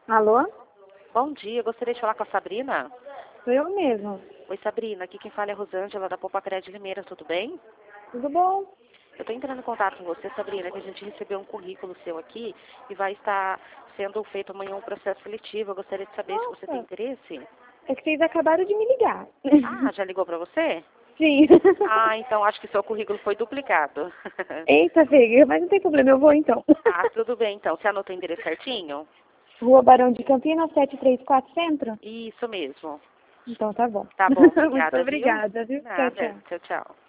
Alô? Bom dia, eu gostaria de falar com a Sabrina. Sou eu mesmo. Oi, Sabrina, aqui quem fala é a Rosângela, da Popacred de Limeira, tudo bem? Tudo bom? Eu estou entrando em contato com você, Sabrina, que a gente recebeu um currículo seu aqui e vai estar sendo feito amanhã um processo seletivo. Eu gostaria de saber se você tem Nossa, interesse. é que vocês acabaram de me ligar. Ah, já ligou para você? Sim. Ah, então acho que seu currículo foi duplicado. Eita, Veiga, mas não tem problema, eu vou então. Ah, tudo bem então. Você anotou o endereço certinho? Rua Barão de Campinas, 734 Centro? Isso mesmo. Então tá bom. Tá bom, Muito obrigada, viu? obrigada, viu? Tchau, Nada. tchau. Tchau, tchau.